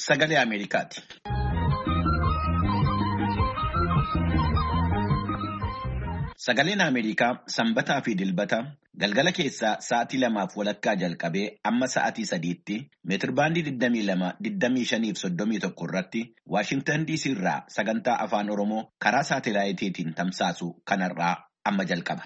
Sagalee Ameerikaati. Sagaleen Ameerikaa sanbataa fi dilbata galgala keessaa sa'aatii 2:00 jalqabee amma sa'aatii 3:00 meetirbaandii 22, 25 fi 31 irratti Waashingtan DC irraa sagantaa afaan Oromoo karaa saatelaayitiitiin tamsaasu kanarraa amma jalqaba.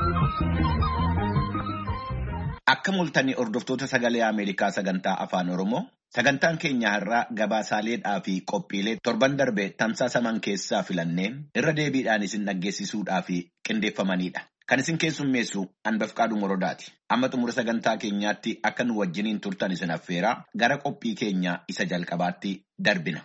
Akka mul'atanii hordoftoota sagalee Ameerikaa sagantaa afaan Oromoo sagantaan keenya har'aa gabaasaaleedhaa fi qophiilee torban darbe tamsaasaman keessaa filannee irra deebiidhaan isin dhaggeessisuudhaa fi qindeeffamanidha. Kan isin keessummeessu Anbafqaaduu Morodaati. Amma xumura sagantaa keenyaatti akka nu wajjiniin turtan isin affeeraa gara qophii keenya isa jalqabaatti darbina.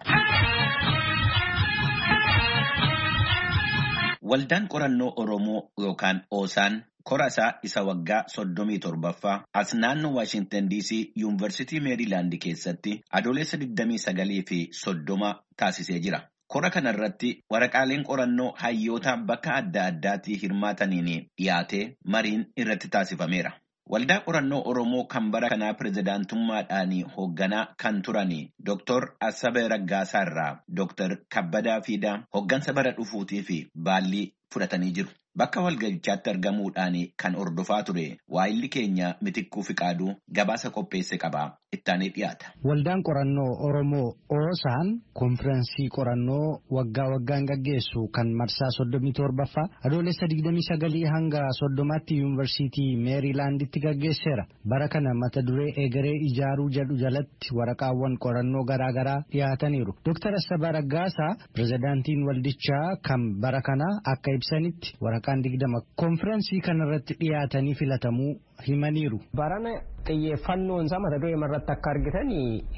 Waldaan qorannoo Oromoo yookaan Oosaan korasaa isa waggaa 37ffaa as naannoo Waashingtan DC Yuunivarsiitii Meeriilaand keessatti adoolessa 29 fi 30 taasisee jira. Kora kanarratti waraqaaleen qorannoo hayyoota bakka adda addaatii hirmaataniin dhiyaatee mariin irratti taasifameera. Waldaa qorannoo Oromoo kan bara kanaa pirezidaantummaadhaan hoogganaa kan turan Dr. Assaabee Raggaasaa irraa Dr. Kabbadaa Fiidaa hooggansa bara dhufuutii fi baallii fudhatanii jiru. Bakka walga'ichaatti argamuudhaan kan hordofaa ture waayilli keenya Mitikkuu Fiqaaduu gabaasa qopheesse qabaa ittaanee dhiyaata. Waldaan qorannoo Oromoo Oosaan konfiraansii qorannoo waggaan gaggeessu kan marsaa 37ffaa adoolessa 29 hanga 30tti Yuunivarsiitii Meeriilaanditti gaggeesseera. Bara kana mata duree egeree ijaaruu jedhu jalatti waraqaawwan qorannoo garaagaraa dhiyaataniiru. Dr. Assaabee Raggaasaa pirezidaantiin waldichaa kan bara kana akka ibsanitti waraqaan 20 konfiraansii kanarratti dhiyaatanii filatamuu himaniiru. Barana xiyyeeffannoon isaa mata duree irratti akka argitan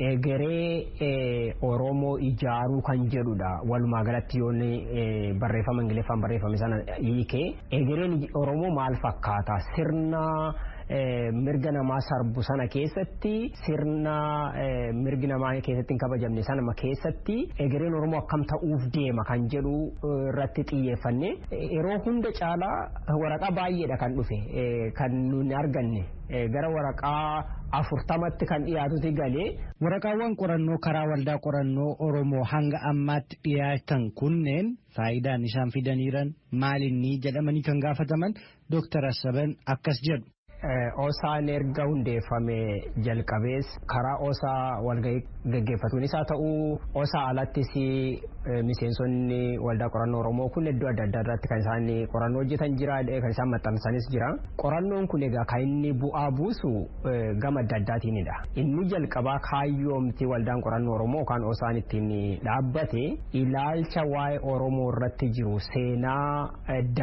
egeree Oromoo ijaaruu kan jedhudha. Walumaa galatti yoon barreeffama Ingiliffaan barreeffame sana hiikee egereen Oromoo maal fakkaata? Sirna mirga namaa sarbu sana keessatti sirna mirgi namaa keessatti hin kabajamne sana keessatti egereen Oromoo akkam ta'uuf deema kan jedhu irratti xiyyeeffanne yeroo hunda caalaa waraqaa baay'eedha kan dhufe kan nuti arganne gara waraqaa 40tti kan dhiyaatutti galee. Waraqaawwan qorannoo karaa waldaa qorannoo Oromoo hanga ammaatti dhiyaatan kunneen faayidaan isaan fidaniiran maalinni jedhamanii kan gaafataman Dr. Assaabeen akkas jedhu. Oosaan erga hundeeffame jalqabees karaa Oosaa walgahii gaggeeffatuunis haa ta'u Oosaa alattis miseensonni waldaa qorannoo Oromoo kun iddoo adda addaa irratti kan isaan qorannoo hojjetan jira kan isaan maxxansanis jira. Qorannoon kun egaa kan inni bu'aa buusu gama adda addaatiinidha. Inni jalqabaa kaayyoomti waldaan qorannoo Oromoo yookaan Oosaan ittiin dhaabbate ilaalcha waa'ee Oromoo irratti jiru seenaa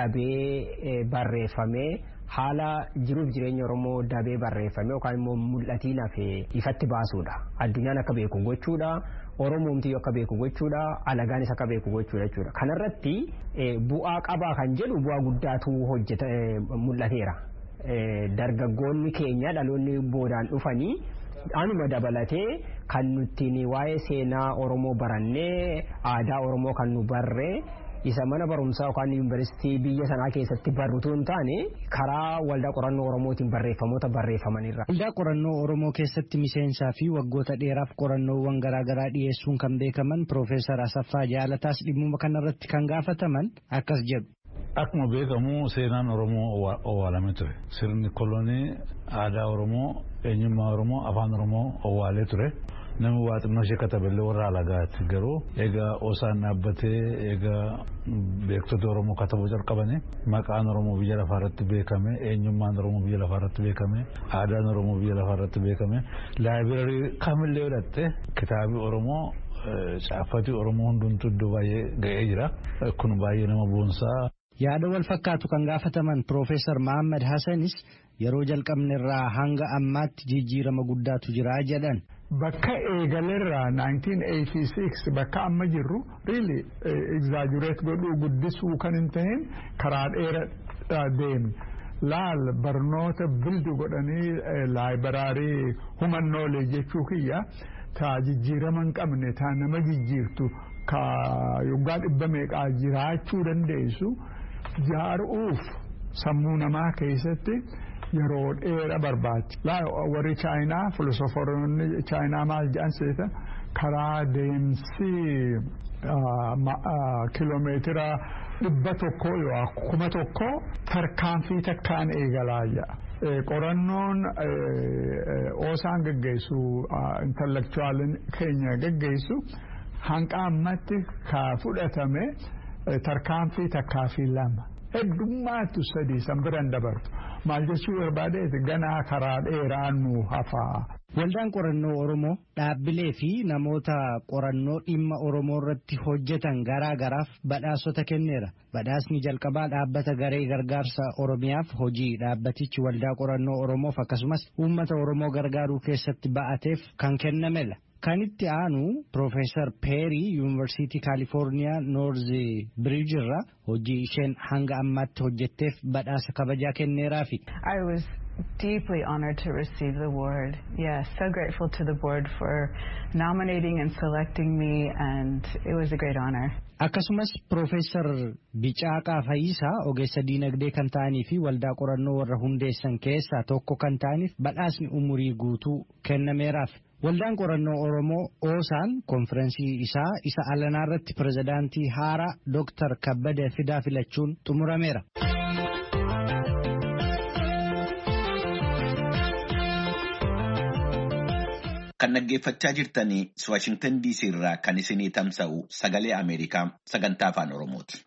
dabee barreeffamee haala jiruuf jireenya Oromoo dabee barreeffame yookaan immoo mul'atiin hafee ifatti baasuudha. Addunyaan akka beeku gochuudha. Oromoomti akka beeku gochuudha. Alagaanis akka beeku gochuudha jechuudha. Kanarratti bu'aa qabaa kan jedhu bu'aa guddaatu mul'ateera. Dargaggoonni keenya dhaloonni boodaan dhufanii anuma dabalatee kan nuti waa'ee seenaa Oromoo barannee aadaa Oromoo kan nu barree isa mana barumsaa yookaan yuunivarsiitii biyya sanaa keessatti barruutu hin taane karaa waldaa qorannoo Oromootiin barreeffamoota barreeffamanirra. Waldaa qorannoo Oromoo keessatti miseensaa fi waggoota dheeraaf qorannoowwan garaagaraa dhiyeessuun kan beekaman Piroofeesar Asaffaa Jaalataas dhimma kanarratti kan gaafataman akkas jedhu. Akkuma beekamu seenaan Oromoo owwaalamee ture. Sirni kolonii aadaa Oromoo, eenyummaa Oromoo, afaan Oromoo owwaalee ture. Namni waa xinnoo ishee kataballee warra alagaati garuu egaa Oosaan dhaabbatee egaa beektota Oromoo katabuu jalqabanii maqaan Oromoo biyya lafaarratti beekame, eenyummaan Oromoo biyya lafaarratti beekame, aadaan Oromoo biyya lafaarratti beekame, laayibirarii kamillee godhatte kitaabii Oromoo caaffatii Oromoo hundumtuu iddoo baay'ee ga'ee jira. Kun baay'ee nama boonsaa. Yaada wal fakkaatu kan gaafataman Piroofeesar Mahammad Hassanis yeroo jalqabnerraa hanga ammaatti jijjiirama guddaatu jira jedhan. Bakka eegalerraa 1986 bakka amma jirru really exaggerate godhuu guddisuu kan hin ta'in karaa dheeraa deemne. Laal barnoota bildi godhanii laayibaraarii humannoolee jechuu kiyya taa jijjiirama hin qabne taa nama jijjiirtu ka yoggaa 100 meeqaa jiraachuu dandeessu jaaruuf sammuu namaa keessatti yeroo dheeraa barbaachisa. Warri Chaayinaa filosoforoonni Chaayinaa maal jedhan seeta karaa deemsi kiiloomeetira 100 yoo 1,000 tarkaanfii takkaan eegalaayya. Qorannoon oosaan gaggeessu intellectuaalin keenya gaggeessu hanga ammatti ka fudhatame tarkaanfii takkaa fi 2 heddummaatu 3 san biraan dabartu maal jechuu barbaadeeti ganaa karaa dheeraa nu hafaa. Waldaan qorannoo Oromoo dhaabbilee fi namoota qorannoo dhimma Oromoo irratti hojjetan garaa garaaf badhaasota kenneera. Badhaasni jalqabaa dhaabbata garee gargaarsa Oromiyaaf hojii dhaabbatichi waldaa qorannoo Oromoof akkasumas uummata Oromoo gargaaruu keessatti ba'ateef kan kennamedha. Kan itti aanu Profeesar Peerii Yuunivarsiitii Kaalifoorniyaa Noorzi Biriij irraa hojii isheen hanga ammaatti hojjetteef badhaasa kabajaa kenneeraafi. I was deeply honored to receive the award. Yes, so grateful to the board for nominating and selecting me, and it was a great honor. Akkasumas Profeesar Bicaaqaa Fayyisaa ogeessa diinagdee kan ta'anii fi waldaa qorannoo warra hundeessan keessaa tokko kan ta'aniif badhaasni umurii guutuu kennameeraaf. Waldaan qorannoo Oromoo Oosaan konferensii isaa isa alanaa irratti pirezidaantii haaraa Dr. Kabbada Fidaa filachuun xumurameera. Kan dhaggeeffachaa jirtanii Washington DC irraa kan isinii tamsa'u sagalee Ameerikaa sagantaa afaan Oromooti.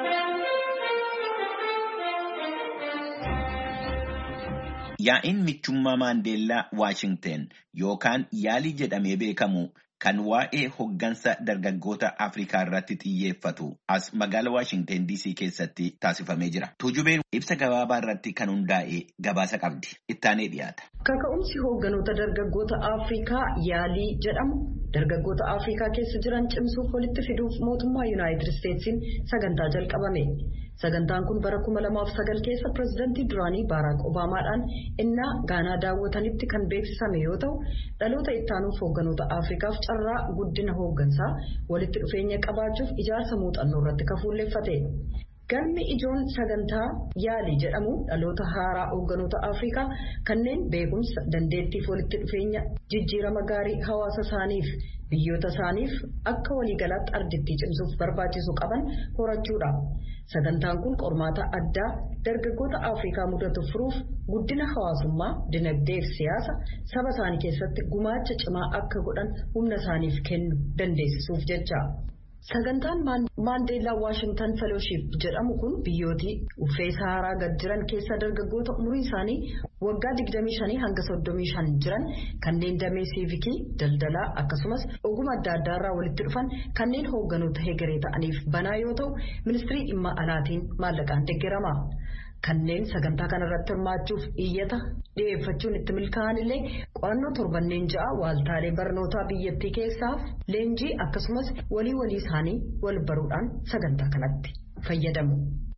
Yaa'iin michummaa Maandeellaa Washington yookaan yaalii jedhamee beekamu kan waa'ee hoggansa dargaggoota Afrikaa irratti xiyyeeffatu as magaala Washington DC keessatti taasifamee jira. Tuujubeen ibsa gabaabaa irratti kan hundaa'e gabaasa qabdi. Ittaanee dhiyaata. Kaka'umsi hogganoota dargaggoota Afrikaa yaalii jedhamu dargaggoota Afrikaa keessa jiran cimsuuf walitti fiduuf mootummaa Yuunaayitid Isteetsiin sagantaa jalqabame. Sagantaan kun bara 2009 keessa pirezidaantii duraanii Baaraak Obaamaadhaan innaa Gaanaa daawwatanitti kan beeksisame yoo ta'u dhaloota ittaanuuf hogganoota Afrikaaf carraa guddina hooggansaa walitti dhufeenya qabaachuuf ijaarsa muuxannoo irratti kafuulleeffate. Galmi ijoon sagantaa yaalii jedhamu dhaloota haaraa hogganoota Afrikaa kanneen beekumsa dandeettiif walitti dhufeenya jijjiirama gaarii hawaasa isaaniif biyyoota isaaniif akka waliigalaatti ardittii cimsuuf barbaachisu qaban horachuudha. Sagantaan kun qormaata addaa dargaggoota Afrikaa mudatu furuuf guddina hawaasummaa, dinagdee fi siyaasa saba isaanii keessatti gumaacha cimaa akka godhan humna isaaniif kennu dandeessisuuf jecha. Sagantaan Maandeellaa Washington Fellowship jedhamu kun biyyootii uffee Saharaa gad jiran keessa dargaggoota umurii isaanii waggaa 25 hanga 35 jiran kanneen damee siivikii, daldalaa akkasumas ogummaa adda addaa irraa walitti dhufan kanneen hoogganoota hegeree ta'aniif banaa yoo ta'u ministirii dhimma alaatiin maallaqaan deeggarama. Kanneen sagantaa kanarratti hirmaachuuf iyyata dhiyeeffachuun itti milkaa'an illee qorannoo torbanneen 6 waaltaalee barnootaa biyyattii keessaaf leenjii akkasumas walii isaanii wal baruudhaan sagantaa kanatti fayyadamu.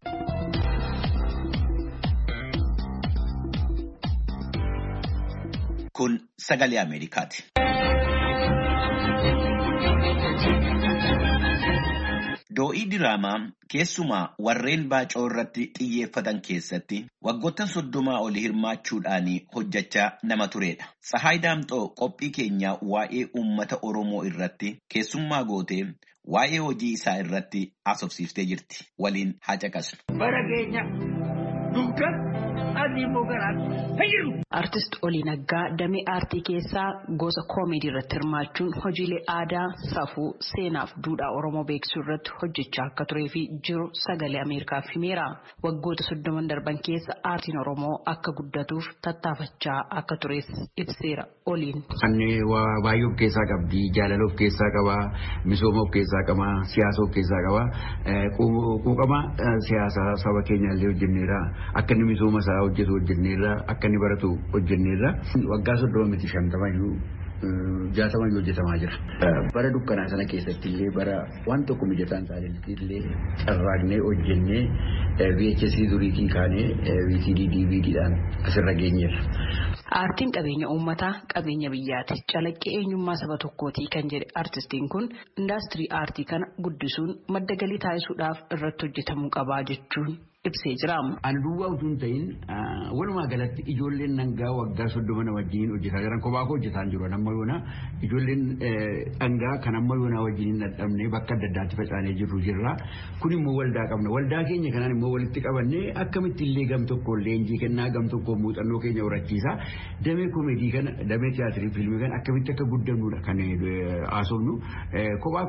Kun sagalee Ameerikaati. Do'ii diraamaa keessumaa warreen baacoo irratti xiyyeeffatan keessatti waggoottan 30 olii hirmaachuudhaan hojjechaa nama turedha. Tsahaay Daamxoo qophii keenya waa'ee uummata Oromoo irratti keessummaa gootee waa'ee hojii isaa irratti haasofsiiftee jirti. Waliin haa caqasnu. Bara keenya dugda adii bogaraan hayyiru. Artist Olii Naggaa damee aartii keessaa gosa koomedii irratti hirmaachuun hojiilee aadaa, safuu, seenaaf duudhaa Oromoo beeksisuu irratti hojjechaa akka turee fi jiru sagalee Ameerikaaf himeera. Waggoota 30 darban keessa aartiin Oromoo akka guddatuuf tattaafachaa akka tures ibseera. Oliin. Anni waa baay'ee of keessaa qabdi, jaalala of keessaa qaba, misooma of keessaa qaba, siyaasa of keessaa qaba. Quuqama siyaasa saba keenya illee hojjenneera. Akka inni misooma isaa hojjetu hojjenneera. Akka inni baratu hojjenneerra waggaa 30 iyyuu 60 hojjetamaa jira. Bara dukkanaa sana keessatti illee bara waan tokko mijataan taa'anitti illee carraaqnee hojjennee VHS duriitii kaanee VCD DVDdhaan asirra geenyeerra. Aartiin qabeenya uummataa, qabeenya biyyaati. Calaqqee eenyummaa saba tokkootii kan jedhe artistiin kun indaastirii aartii kana guddisuun madda galii taasisuudhaaf irratti hojjetamuu qabaa jechuun ibsee jira. Ani duwwaa utuu hin ta'in walumaa galatti ijoolleen dhangaa waggaa 30 na wajjin hojjetaa jiran kophaa koo hojjetaa jiru. Amma yoona ijoolleen dhangaa kan amma yoona wajjin hin dadhabne bakka adda addaatti facaanee jirra. Kun immoo waldaa qabna. Waldaa keenya kanaan immoo walitti qabannee akkamitti illee gam tokko leenjii kennaa gam tokko muuxannoo keenya horachiisa. Damee koomedii kana damee tiyaatirii fiilmii kana akkamitti akka guddannudha kan haasofnu. Kophaa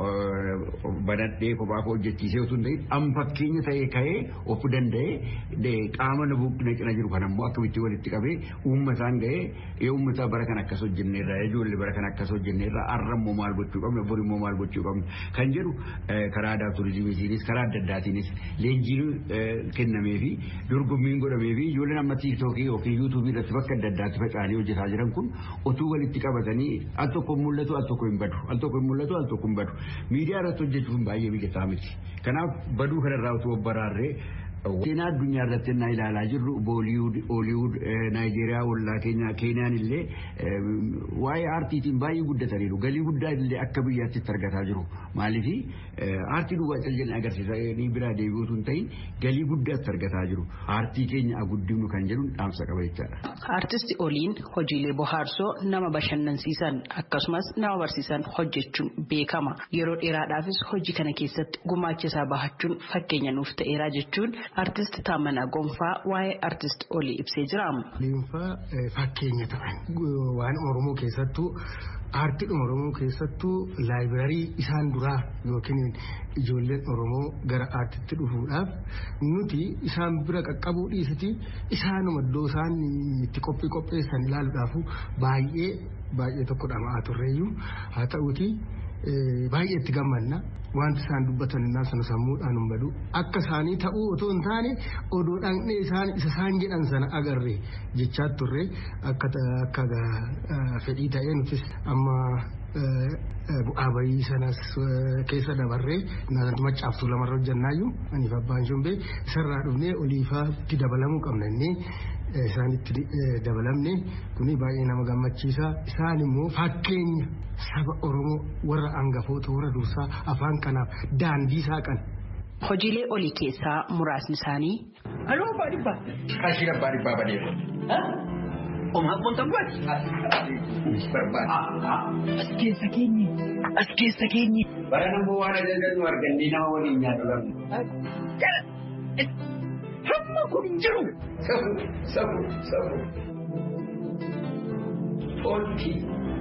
koo banadhee kophaa koo hojjechiisee utuu hin ta'in amma fakkeenya ta'ee ka'ee of danda'ee qaama na cina jiru kan ammoo akkamitti walitti qabee uummataan ga'ee uummataa bara kan akkas hojjenneerra ijoollee bara kan akkas hojjenneerra har'a immoo maal gochuu qabna bor immoo maal gochuu qabna kan jedhu karaa aadaa turizimiitiinis karaa adda addaatiinis leenjiin kennamee fi dorgommiin godhamee fi ijoolleen amma tiiktookii yookiin yuutuubii irratti bakka adda addaatti faca'anii hojjetaa jiran kun utuu walitti qabatanii al tokko mul'atu al tokko hin badu al tokko hin mul'atu al tokko hin badu miidiyaa irratti hojjechuun baay'ee mijataa miti kanaaf baduu kanarraa utuu baraarree seenaa addunyaa irratti na ilaalaa jirru booliwud hooliwud naayijeeriyaa ollaa keenyaan illee waa'ee aartiitiin baay'ee guddataniiru galii guddaa illee akka biyyaatti argataa jiru maaliifi aartii duwwaa calleen agarsiisanii biraa deebi'uutu hin ta'in galii guddaatti argataa jiru aartii keenya guddifnu kan jedhuun dhaamsa qaba jechaadha. Aartisti Oliin hojiilee bohaarsoo nama bashannansiisan akkasumas nama barsiisan hojjechuun beekama yeroo dheeraadhaafis hojii kana keessatti gumaacha isaa bahachuun fakkeenya nuuf ta'eera jechuun Artist Taammanaa Gonfaa waa'ee Artist Olii ibsee jira. Oliinfaa fakkeenya ta'an waan Oromoo keessattuu aartiidhuma Oromoo keessattuu laayibirarii isaan duraa yookiin ijoolleen Oromoo gara aartiitti dhufuudhaaf nuti isaan bira qaqqabuu dhiisiti isaanuma iddoo isaan itti qopheessan ilaaluudhaaf baay'ee tokko dhama'aa turreeyyuu haa ta'uuti baay'ee itti gammanna. Wanti isaan dubbatan innaa sana sammuudhaan hin badu akka isaanii ta'uu otoo hin taane odoo dhaqnee isaan jedhan sana agarre jechaa turre akka fedhii ta'ee nutis amma bu'aa bayii sanas keessa dabarree naannoo macaaftuu lamarra hojjannaayyuu aniif abbaan shumbee isarraa dhufnee oliifaatti dabalamuu qabna innee isaanitti dabalamne kuni baay'ee nama gammachiisa isaan immoo fakkeenya saba Oromoo warra hangafoota warra dursaa afaan kanaaf daandii saaqan. Hojiilee Olii keessaa muraasni isaanii. Aloo baadhibbaa. Qarshii baadhibbaa badeera. Omaa Montaguwaati. As keessa keenyi. Bara namuu waan ajajannu argannee nama waliin nyaatu lamma. Hamma kun jiru. Sabu. Olki.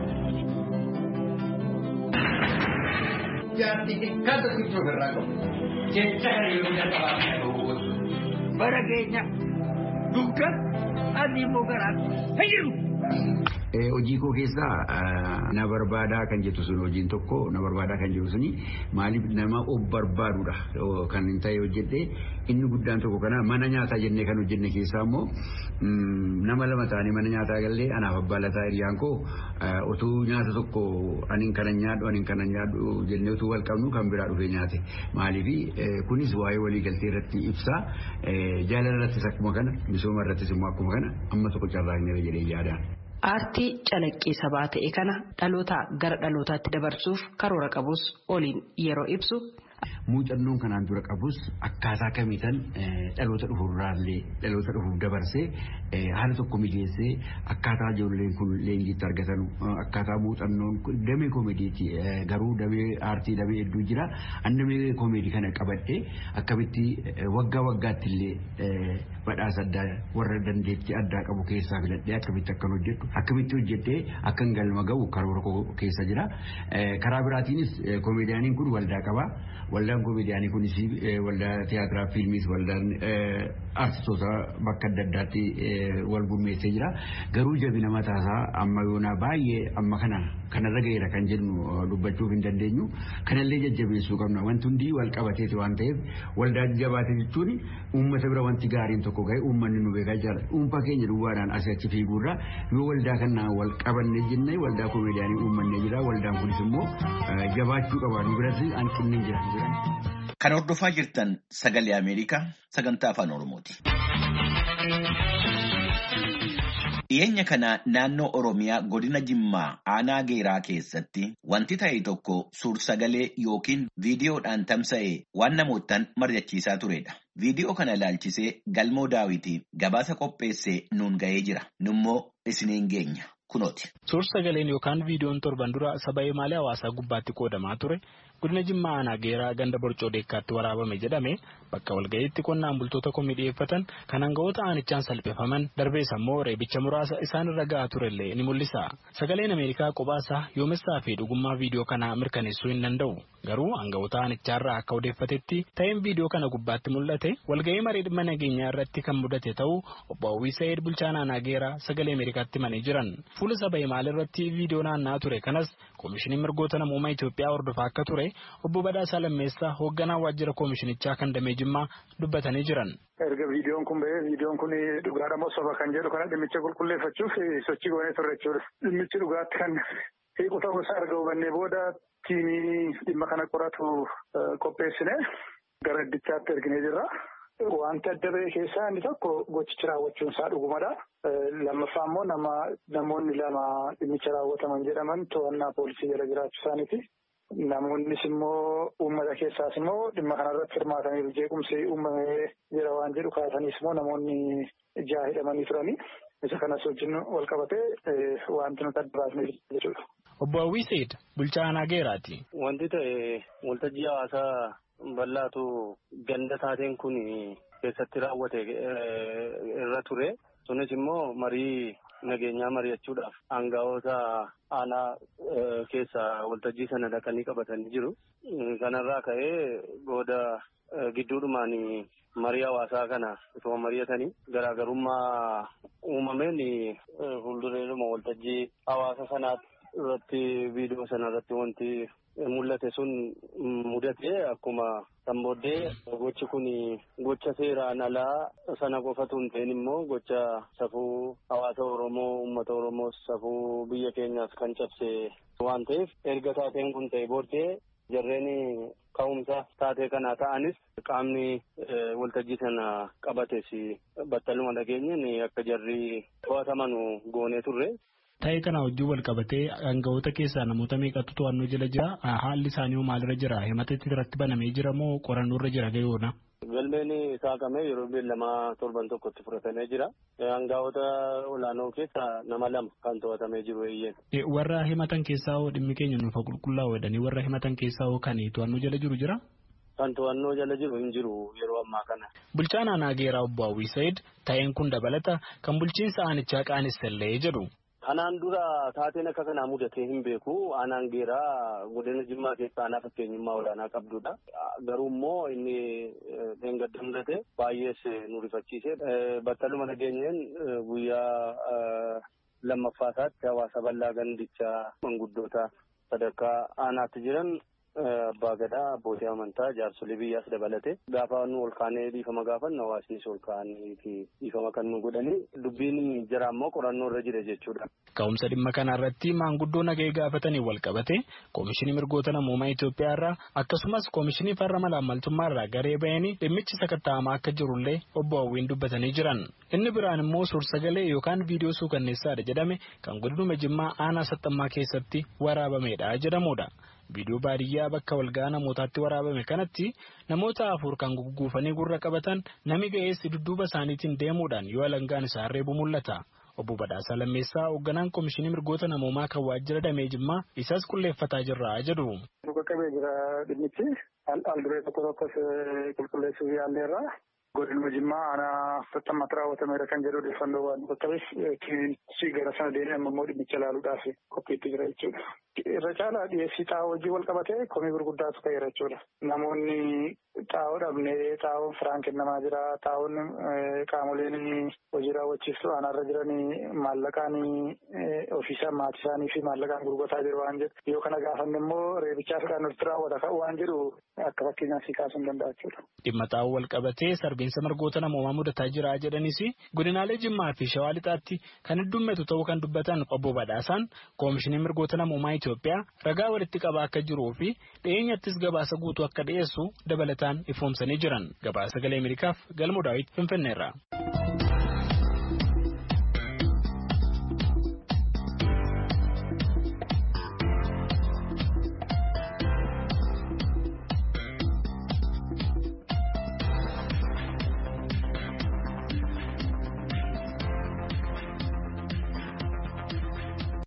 Jaartii kan tokko irraa qabu. Jecha kana yoo jalqabaa bara keenya dugda adii immoo garaan fayyadu. Hojii koo keessaa na barbaadaa kan jettu sun hojiin tokko na barbaadaa kan jiru suni maaliif nama of barbaadudha kan hin ta'e hojjedhe inni guddaan tokko kana mana nyaataa jennee kan hojjenne keessaa immoo nama lama ta'anii mana nyaataa gallee anaaf abbaa lataa hiriyaan koo utuu nyaata tokko aniin kana nyaadhu jennee utuu wal qabnu kan biraa dhufee nyaate maaliif kunis waa'ee walii galtee irratti ibsa jaalala irrattis akkuma kana misooma irrattis immoo akkuma kana amma tokko carraaqneera jedhee yaadaan. Aartii calaqqee sabaa ta'e kana dhalootaa gara dhalootaatti dabarsuuf karoora qabus Oliin yeroo ibsu. Muuxannoon kanaan dura qabus akkaataa kamiitan dhaloota dhufuuf dabarsee haala tokko mijeessee akkaataa ijoolleen kun leenjiitti argatan akkaataa muuxannoon damee koomeediiti garuu damee aartii damee hedduu jira an damee koomeedii kana qabadhee akkamitti waggaatti illee badhaasa addaa warra dandeettii addaa qabu keessaa filadhee akkamitti hojjedhee akkan galma ga'u karoora keessa jira karaa biraatiinis koomeediyaaniin kun waldaa qaba. Waldaan koomeediyaanii kunis waldaa tiyaatiraa fiilmiis waldaan artistoota bakka adda addaatti wal gurmeessee jira. Garuu jabina mataasaa amma yoonaa baay'ee amma kanarra ga'eera kan jennu dubbachuuf hin dandeenyu. Kanallee jajjabeessuu qabna. Wanti hundi wal qabateeti waan ta'eef waldaa jabaate jechuun uummata bira wanti gaariin tokko ga'e uummanni nu beekaa jira. Dhuunfaa keenya duwwaadhaan asii achi fiiguurra yoo waldaa kanaan wal qabanne jennee waldaa koomeediyaanii uummannee jira. Waldaan kunis immoo jabaachuu qaba. Nu biratti hanqinni hin jira. Kan hordofaa jirtan sagalee Ameerikaa sagantaa afaan Oromooti. Dhiyeenya kana naannoo Oromiyaa godina Jimmaa aanaa Geeraa keessatti wanti ta'e tokko suur-sagalee yookiin viidiyoodhaan tamsa'e waan namootaan mari'achiisaa turedha. Viidiyoo kana ilaalchisee Galmoo Daawiti gabaasa qopheessee nuun ga'ee jira. Nummoo isiniin geenya. Kunooti. Suur-sagaleen yookaan viidiyoon torban dura saba himaalee hawaasaa gubbaatti qoodamaa ture godina Jimmaa aanaa Geeraa ganda Borcoo Deekkaatti waraabame jedhame bakka walga'iitti qonnaan bultoota komii dhiyeeffatan kan aangawoota aanichaan salphifaman darbees ammoo reebicha muraasa isaan irra ga'aa turellee ni mul'isa. Sagaleen Ameerikaa qophaasa yoomessaa fi dhugummaa viidiyoo kanaa mirkaneessuu hin danda'u. Garuu aangawoota aanichaarraa akka odeeffatetti ta'een viidiyoo kana gubbaatti mul'ate walga'ii marii dhimma nageenyaa irratti kan mudate ta'uu obbo Hawwii Sa'iid bulchaan aanaa Geeraa sagalee Ameerikaatti himanii jiran. Fuula saba himaalee irratti viidiyoo naanna'aa ture kanas koomishiniin mirgoota namoomaa Itoophiyaa hordofaa akka ture obbo Badhaasaa Lammeessaa hoogganaa waajjira koomishinichaa kan damee Jimmaa dubbatanii jiran. Erga viidiyoon kun ba'ee viidiyoon kun dhugaadha moo soba kan jedhu kana dhimmicha qulqulleeffachuuf sochii goonee turre jechuudha. Dhimmichi dhugaatti kan hiiku ta'uu isaa erga hubannee booda tiimii dhimma kana qoratu qopheessine gara iddichaatti erginee jirra. Wanti adda ba'e keessaa inni tokko gochichi raawwachuun isaa dhugumadha. Lammaffaa immoo namoonni lama dhimmicha raawwataman jedhaman to'annaa poolisii jala jiraachuu isaaniiti. Namoonnis immoo uummata keessaas immoo dhimma kanarratti hirmaataniiru jeequmsi uumamee jira waan jedhu kaasaniis immoo namoonni 6 hidhamanii turanii. Isa kanas wajjin wal qabatee wanti nuti adda baasnee jechuudha. Obbo Hawwii Sa'iid bulchaa aanaa Geeraati. Wanti ta'e waltajjii hawaasaa bal'aatu ganda taateen kun keessatti raawwate irra ture. Sunis immoo marii nageenyaa mari'achuudhaaf aangawoota aanaa keessa waltajjii sana dhaqanii qabatanii jiru. Kanarraa ka'ee booda gidduudhumaan marii hawaasaa kana osoo mari'atanii garaagarummaa uumameen fuuldureedhuma waltajjii hawaasa sanaatti irratti viidiyoo sana irratti wanti mul'ate sun mudate akkuma san booddee gochi kun gocha seeraan alaa sana qofatu hin ta'in immoo gocha safuu hawaasa Oromoo uummata Oromoo safuu biyya keenyaas kan cabse waan ta'eef erga taateen kun ta'e booddee jarreen ka'umsa taatee kana ta'anis qaamni waltajjii sana qabates battaluma dhageenyeen akka jarri to'ataman goonee turre. Ta'ee kana wajjin wal qabatee aangawoota keessaa namoota meeqatu to'annoo jala jira? Haalli isaanii maalirra jira? Himata irratti banamee jira moo qorannoo irra jira gayoona? Galmeen saaqamee yeroo beellamaa torban tokkotti fudhatamee jira. Aangawoota olaanoo keessaa nama 2 kan to'atamee jiru eeyyeen. Warra himatan keessaa hoo dhimmi keenya nuuf qulqullaa'u jedhanii warra himatan keessaa hoo kan to'annoo jala jiru jira? Kan to'annoo jala jiru hin jiru yeroo ammaa kana. Bulchaan aanaa Geeraa obbo Hawwii Sa'iid ta'een kun dabalata kan bulchiinsa aanichaa qaanessellee jedhu. Kanaan dura taateen akka kanaa mudatee hin beeku. Aanaan Geeraa godina Jimmaa keessaa aanaa fakkeenyummaa olaanaa qabdudha. Garuu immoo inni dheengadda mudate baay'ees nu rifachiise. Battaluma nageenyeen guyyaa lammaffaasaatti hawaasa bal'aa gandichaa manguddoota sadarkaa aanaatti jiran abbaa gadaa abbootii amantaa jaarsolii biyyaas dabalate gaafa nu ol kaanee dhiifama gaafannu hawaasnis ol kaanii fi dhiifama kan nu godhanii dubbiin jira ammoo qorannoo irra jira jechuudha. Ka'umsa dhimma kana irratti maanguddoo nagahee gaafatanii wal qabate koomishinii mirgoota namoomaa Itoophiyaa irraa akkasumas koomishinii farra malaammaltummaa irraa garee bahanii dhimmichi sakatta'amaa akka jirullee obbo Hawwiin dubbatanii jiran. Inni biraan immoo suur-sagalee yookaan viidiyoo suukanneessaadha jedhame kan godinuma Jimmaa aanaa Saxxammaa keessatti waraabamedha jedhamudha. Viidiyoo baadiyyaa bakka walga'aa namootaatti waraabame kanatti namoota 4 kan gugguufanii gurra qabatan nami ga'eessi dudduuba isaaniitiin deemuudhaan yoo alangaan isaa reebu mul'ata. Obbo Badhaasaa Lammeessaa hoogganaan koomishinii mirgoota namoomaa kan waajjira damee Jimmaa isas qulleeffataa jirra jedhu. Qaqqabee jira dhimmichi al-duree tokkos qulqulleessuu yaalleerra. Godinuma Jimmaa aanaa Saxxammaatti raawwatameera kan jedhu odeeffannoo waan qaqqabeef kiinsi gara sana deemee amma immoo dhimmicha ilaaluudhaaf qophiitti jira jechuudha. Irra caalaa dhiyeessii xaa'oo wajjin wal qabatee komii gurguddaatu ka'eera jechuudha. Namoonni xaa'oo dhabnee xaa'oon firaan kennamaa jira. Xaa'oon qaamoleen hojii raawwachiiftuu aanaarra jiranii maallaqaan ofiisaa maatii isaanii fi maallaqaan gurgurtaa jiru waan jedhu. Yoo kana gaafanne immoo reebichaa fidhaan nutti raawwata waan jedhu akka fakkeenyaaf si kaasuu hin danda'a jechuudha. Dhimma xaa'oo wal qabatee sarbiinsa mirgoota namoomaa mudataa jira jedhanis godinaalee Jimmaa fi Shawaa Lixaatti kan heddummeetu ta'uu kan dubbatan obbo Badhaasaan koomishinii mirgoota namoomaa Itoophiyaa ragaa walitti qabaa akka jiruu fi dhiyeenyattis gabaasa guutuu akka dhiyeessu dabalataan ifoomsanii jiran. Gabaasa Sagalee Ameerikaaf Galmoo Daawit Finfinneerraa.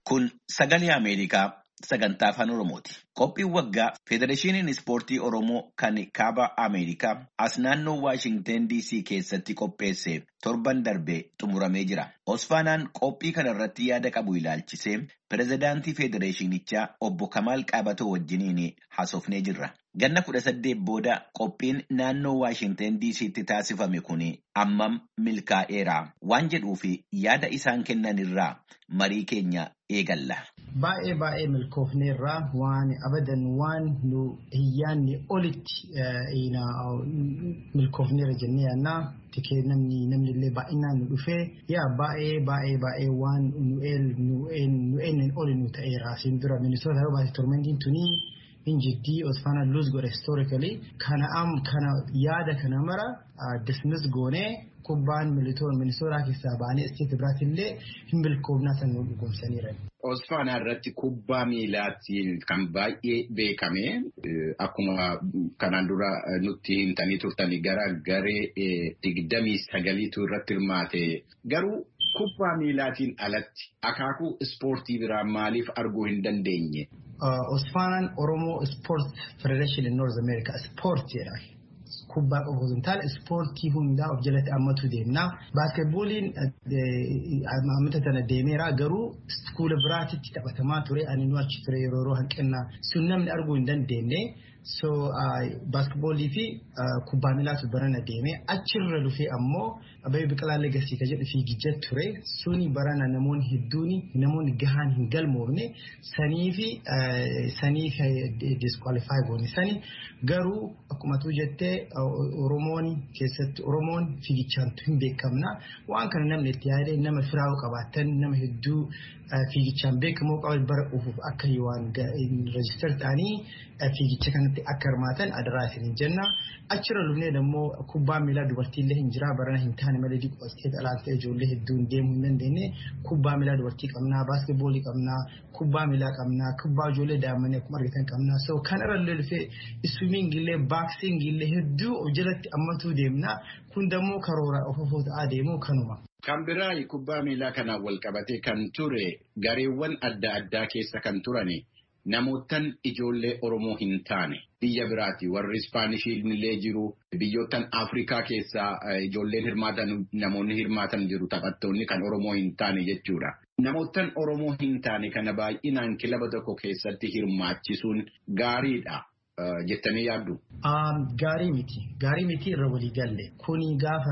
Kun sagalee Ameerikaa sagantaa afaan Oromooti. Qophiin waggaa Federeeshiniin Ispoortii Oromoo kan kaaba Ameerikaa as naannoo Waashingten DC keessatti qopheesse torban darbee xumuramee jira. Osfaanaan qophii kana irratti yaada qabu ilaalchisee pirezidaantii Federeeshinichaa obbo Kamaal Qaabatoo wajjiniin haasofnee jirra. Ganna 18 booda qophiin naannoo Waashingten DC'tti taasifame kun ammam milkaa'eera waan jedhuu fi yaada isaan kennan irraa marii keenya eegalla. Baay'ee milkoofneerraa waan abadan waan nu hiyyaanni olitti milkoofneera jennee yaannaa tikee namni illee baay'inaan nu dhufee baay'ee waan nu eenyeen oli nu ta'eera. Siin dura Minnesota yoo baate tormentiin tunii injiddii Osfaanaan lose godhe historically kana yaada kana mara dismiss goonee kubbaan Minnesota keessaa baanee isteeti biraatillee hin milkoofnaa san nu dhugumsaniira. Osfaanaa irratti kubbaa miilaatiin kan baay'ee beekame akkuma kanaan dura nutti himtanii turtanii gara garee 29tu irratti hirmaate garuu kubbaa miilaatiin alatti akaakuu ispoortii biraa maaliif arguu hin dandeenye? Osfaanaan Oromoo Sport Federation in North America ispoortiidha. Kubbaa qofa osoo hin taane ispoortii hundaa of jalatti hammatu deemna. Baaskeetbooliin ammata tana deemeera garuu iskuula biraatitti taphatamaa ture ani nu achi ture yeroo hanqinna sun namni arguu hin dandeenye. So basketboolii fi kubbaa miilaatu barana deeme achirra dhufee ammoo Abbabee Biqilaa Legacy ka jedhu fiigicha ture suni barana namoonni hedduun namoonni gahaan hin galmoofne sanii disqualify goone sani garuu akkuma tu jettee Oromoon fiigichaan hin beekamna waan kana namni itti yaadee nama firaa'uu qabaatan nama hedduu fiigichaan beekamoo qaban bara ufuuf akka waan register ta'anii fiigicha kanatti akka hirmaatan adaraa isin jenna achirra lubnee immoo kubbaa miilaa dubartiillee hin jira barana hin taane malee diqoostee alaantee ijoollee hedduun deemuu hin dandeenye kubbaa miilaa dubartii qabnaa baaskeetboolii qabnaa kubbaa miilaa qabnaa kubbaa ijoollee daa'immanii akkuma argitan qabnaa so kanarra illee dhufee iswiimingillee baaksingillee hedduu jalatti ammatuu deemna kun dammoo karoora ofofoo ta'aa deemuu kanuma. Kan biraa kubbaa miilaa kanaan wal qabatee kan ture gareewwan adda addaa keessa kan turani namootan ijoollee Oromoo hin taane biyya biraati warri Ispaanishillee jiru biyyoottan Afrikaa keessaa ijoolleen hirmaatan namoonni hirmaatan jiru taphattoonni kan Oromoo hin taane jechuudha. Namootan Oromoo hin taane kana baay'inaan kilaba tokko keessatti hirmaachisuun gaariidha. Jettanii yaaddu? Gaarii miti irra walii galle. Kuni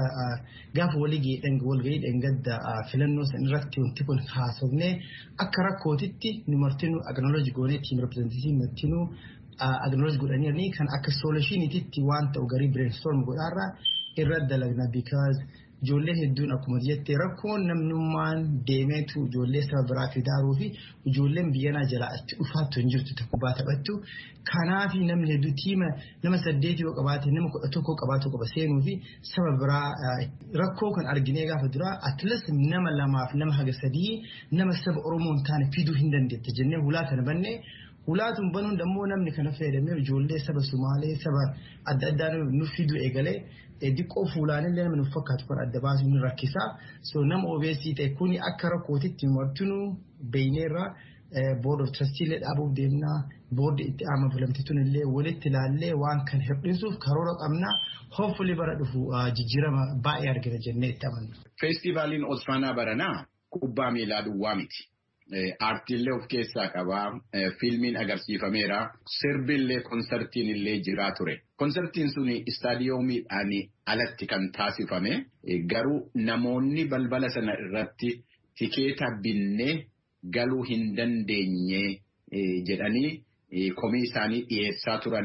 gaafa walgahii gadda filannoo san irratti wanti kun haasofne akka rakkootitti nu martinu acknowledge goonee team representative martinu acknowledge godhanii kan akka solutionititti waan ta'u garii brainstorm godhaarra irra dalagna because ijoollee hedduun akkuma jettee rakkoon namnummaan deemeetu ijoollee saba biraa fidaaruu fi ijoolleen biyyanaa jalaa itti dhufaattu hin jirtu kubbaa taphattu. Kanaaf namni hedduu tiima nama 8 yoo qabaate nama 11 qabaatu qaba seenuu fi saba biraa rakkoo kan arginee gaafa duraa at least nama 2 nama haga 3 nama saba Oromoo hin taane fiduu hin dandeette jennee hulaa kana bannee hulaatuun banuun dammoo namni kana fayyadamee ijoollee saba Sumaalee saba adda addaa nu fiduu eegalee diqqoo fuulaanillee nama nuuf fakkaatu kan adda baasuu ni rakkisaa. So nama obeessii ta'e kuni akka rakkootitti martinuu beeyneerra board of trusteelee dhaabuuf deemnaa boordi itti aama filamtituun illee walitti ilaallee waan kan hir'isuuf karoora qabnaa hopefully bara dhufu jijjiirama baay'ee argina jennee itti amanna. Feestivaaliin Osfaanaa baranaa kubbaa miilaa duwwaa miti. Aartiillee of keessaa qabaa, fiilmiin agarsiifameera, sirbillee konsartiin illee jiraa ture. Konsartiin suni istaadiyoomiidhaan alatti kan taasifame garuu namoonni balbala sana irratti tikeeta binnee galuu hin dandeenye jedhanii komii isaanii dhiyeessaa turan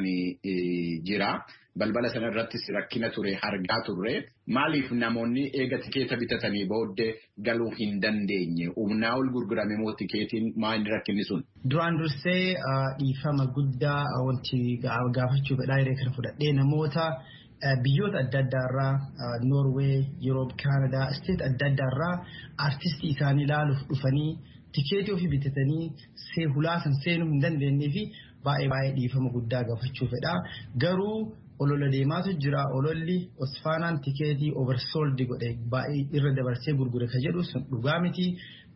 jira. Balbala sana irrattis rakkina ture argaa turre maaliif namoonni eega tikeeta bitatanii booddee galuu hin dandeenye humnaa ol gurgurame moo tikeetiin maal rakkinni sun? Duraan dursee dhiifama guddaa wanti gaafachuu fedhaa yeroo kana fudhadhee namoota biyyoota adda addaarraa Norway, Europe, Canada, state adda addaarraa artistii isaanii ilaaluuf dhufanii tikeetii ofii bitatanii hulaasan seenuu hin dandeenyee fi baay'ee dhiifama guddaa gaafachuu fedhaa garuu. Olola deemaatu jira ololli Osfaanaan tikeetii oversold godhe baay'ee irra dabarsee gurgure ka jedhu sun dhugaa miti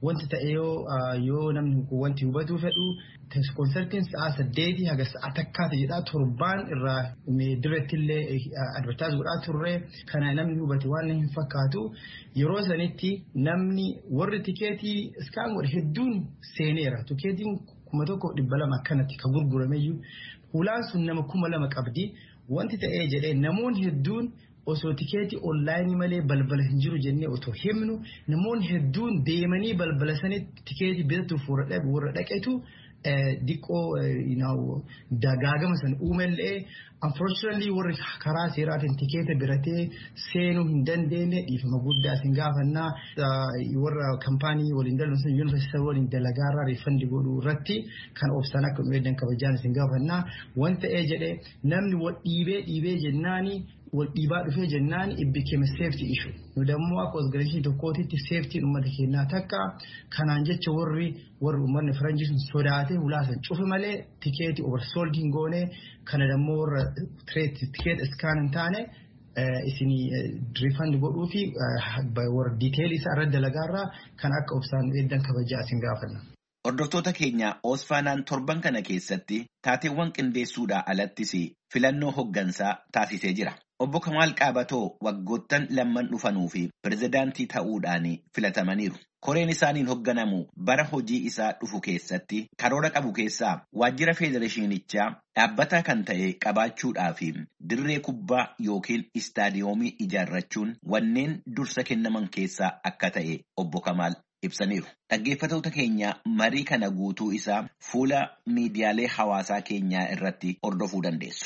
wanti ta'e yoo namni wanti hubatuu fedhu konsertiin sa'a 8 haga sa'a takkaata jedhaa torbaan irraa diretti illee advertaayis godhaa turre kana namni hubate waan hin fakkaatu yeroo sanitti namni warri tikeetii iskaan godhe hedduun seeneera tikeetiin 1,200 akkanatti ka gurgurameyyuu hulaan sun nama 2,000 qabdi wanti ta'ee jedhee namoonni hedduun osoo tikeetii onlaayinii malee balbala hin jiru jennee otoo himnu namoonni hedduun deemanii balbala sanitti tikeetii bitatuuf warra dhaqetu diqqoo dagaagama san uumallee unfortunately warri karaa seeraatiin tikeeta biratee seenuu hin dandeenye dhiifama guddaa isin gaafannaa warra kampaanii waliin dal'uun yuunivarsiitii waliin dalagaarraa riifandi godhuu irratti kan obsan akka nu eegdan kabajaan isin gaafannaa wanta jedhee namni wal dhiibee jennaanii wal dhiibaa dhufee jennaan it became a safety issue nu dammoo akka organization tokkootitti safety ummata keenyaa takka kanaan jecha warri ummanni faranjii sun sodaatee hulaasan cufe malee tikeetii oversold hin goone kana dammoo warra tikeet iskaan hin taane isinii refund godhuu fi warra detail isaa irra dalagaarraa kan akka obsaan eeddan kabajaa isin gaafanna. Hordoftoota keenya Oosfaanaan torban kana keessatti taateewwan qindeessuudhaa alattis filannoo hoggansaa taasisee jira. Obbo Kamaal Qaabatoo waggoottan lamman dhufanuu fi pirezidaantii ta'uudhaan filatamaniiru. Koreen isaaniin hogganamu bara hojii isaa dhufu keessatti karoora qabu keessaa waajjira federeeshiniichaa dhaabbataa kan ta'e qabaachuudhaa fi dirree kubbaa yookiin istaadiyoomii ijaarrachuun wanneen dursa kennaman keessaa akka ta'e Obbo Kamaal ibsaniiru. Dhaggeeffattoota keenya marii kana guutuu isaa fuula miidiyaalee hawaasaa keenyaa irratti hordofuu dandeessu.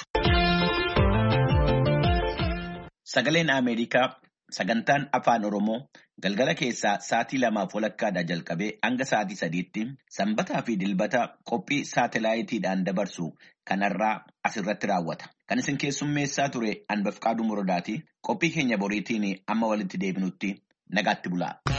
Sagaleen Ameerikaa sagantaan afaan Oromoo galgala keessaa sa'aatii 2:00 jalqabee hanga sa'aatii 3:00 sanbataa fi dilbata qophii saatalaayitiidhaan dabarsu kanarraa asirratti raawwata. Kan isin keessummeessaa ture Anbafqaaduu Muradaati. Qophii keenya boriitiin amma walitti deebinutti nagaatti bulaa.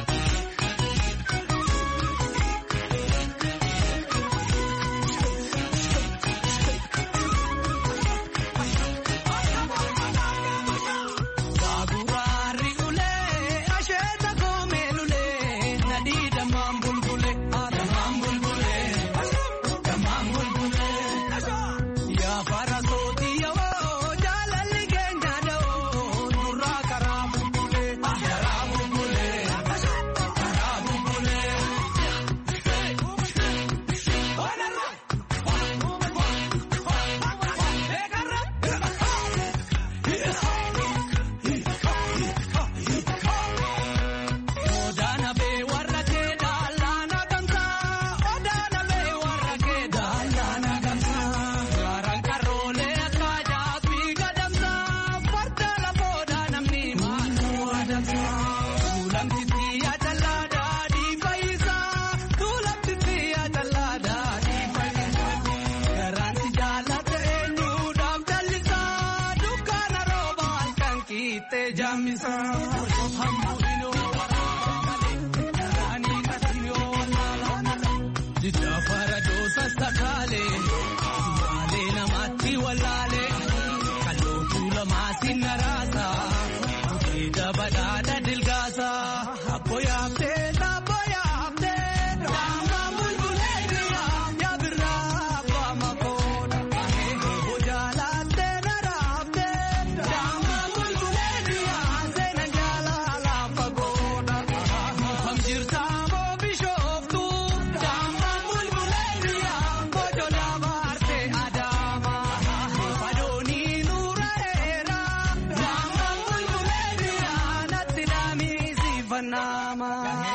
Nama